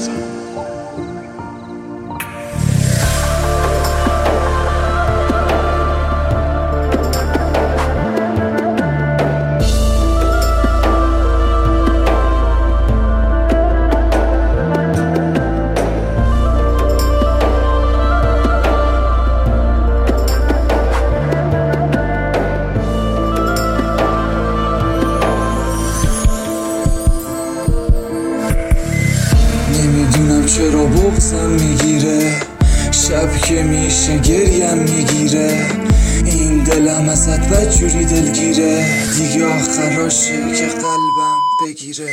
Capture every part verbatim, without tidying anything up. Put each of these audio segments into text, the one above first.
چرا بغضم میگیره، شب که میشه گریم میگیره، این دلم ازت بدجوری دلگیره، دیگه آخراشه که قلبم بگیره.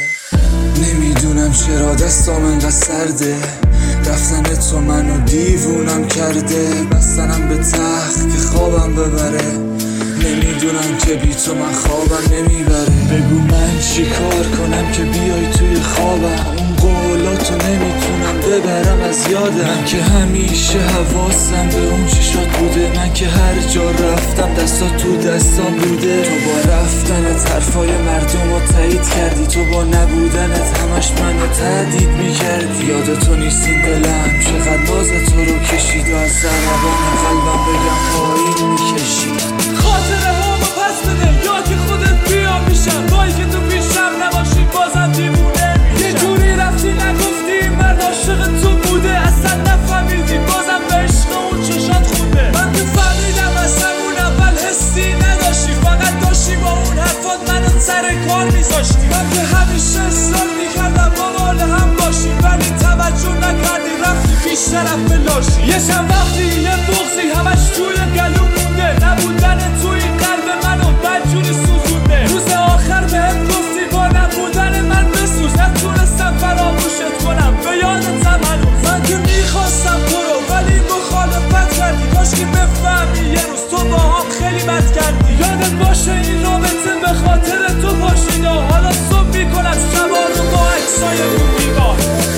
نمیدونم چرا دستام انقدر سرده، رفتن تو منو دیوونم کرده، بستنم به تخت که خوابم ببره، نمیدونم که بی تو من خوابم نمیبره. بگو من چی کار کنم که بیای توی خوابم، اون قولاتو نمیتونم ببرم از یادم. من که همیشه حواسم به اون چشات بوده، من که هر جا رفتم دستا تو دستام بوده. تو با رفتنت حرفای مردم رو تایید کردی، تو با نبودنت همش منو تهدید میکردی. یاد تو نیست این دلم چقدر باز تو رو کشید و از ضربان قلبم بگم پایین میکشید. خاطره هامو پس بده یا که خودت بیا میشم، بایی که تو پیشم نباشی بازم دیوونه میشم. یه جوری رفتی نگفتی من عاشق تو بوده، اصلا نفهمیدی بازم به عشق اون چشات خونده. من که فهمیدم از همون اول حسی نداشتی، فقط داشتی با اون حرفات منو سر کار میذاشتی. من که همیشه اصرار میکردم با مال هم باشی، ولی توجه نکردی رفتی پیش طرف لاشی. یه چند وقتی یه بغضی همش توی گلو مونده، نبودن توی قلب منو بدجوری سوزونده. روز آخر بهم گفتی با نبودن من بسوز، نتونستم فراموشت کنم به یادتم هنوز. من که میخواستم تو رو ولی مخالفت کردی، کاش که بفهمی یه روز تو با هم خیلی بد کردی. یادت باشه این رابطه به خاطر تو پاشیده، حالا صبح میکنم شبا رو با عکسای رو دیوار.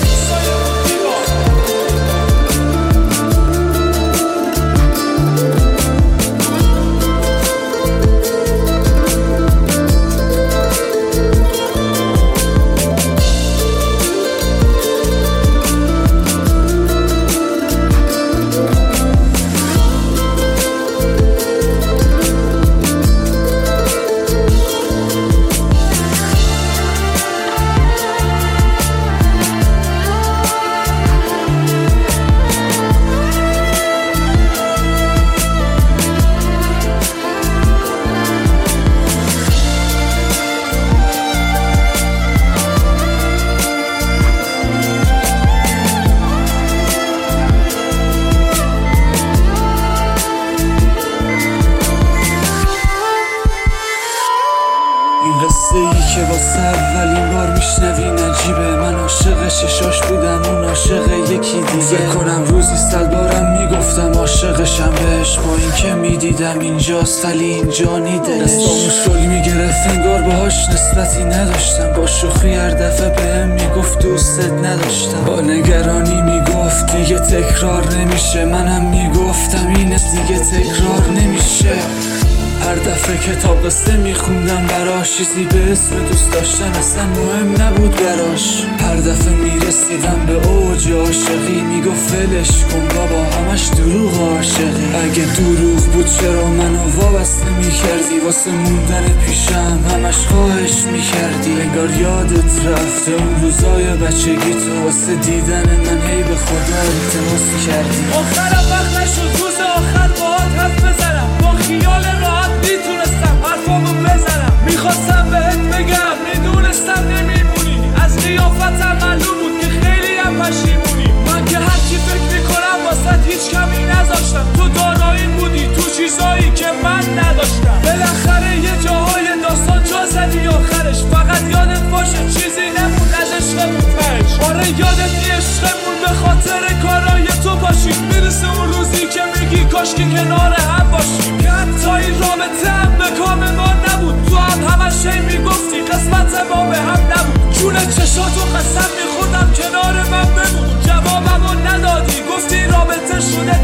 قصه ای که واسه اولین بار میشنوی نجیبه، من عاشق چشاش بودم اون عاشق یکی دیگه. فکر کنم روزی صد بارم میگفتم عاشقشم بهش، با این که میدیدم اینجاست ولی اینجا نی دلش. دستامو شل میگرفت انگار باهاش نسبتی نداشتم، با شوخی هر دفعه بهم میگفت دوستت نداشتم. با نگرانی میگفت دیگه تکرار نمیشه، منم میگفتم اینه دیگه تکرار نمیشه. هر دفعه کتاب قصه میخوندم براش، چیزی به اسم دوست داشتن اصلا مهم نبود براش. هر دفعه میرسیدم به اوج عاشقی میگفت ولش کن بابا همش دروغ عاشقی. اگه دروغ بود چرا منو وابسته میکردی، واسه موندن پیشم همش خواهش میکردی. انگار یادت رفته اون روزای بچگی، تو واسه دیدن من هی به خدا التماس کردی. آخرم وقت نشد روز آخر باهات حرف بزنم، با خیال راحت میتونستم حرفامو بزنم. میخواستم بهت بگم میدونستم نمیمونی، از قیافتم معلوم بود که خیلی هم پشیمونی. من که هرچی فکر میکنم واسه هیچ کمی نذاشتم، تو دارایی بودی تو چیزایی که من نداشتم. بالاخره یه جاهای داستان جا زدی آخرش، فقط یادت باشه چیزی نمون از عشقمون تهش. آره یادت نی عشقمون به خاطر کارای تو باشیم، میرسه اون روزی که میگی کاش که کنار هم باشیم. که حتی این رابطه هم به کام ما نبود، تو هم همش هی میگفتی قسمت ما به هم نبود. جون چشاتو قسم میخوردم کنار من بمون، جوابمو ندادی گفتی رابطه شده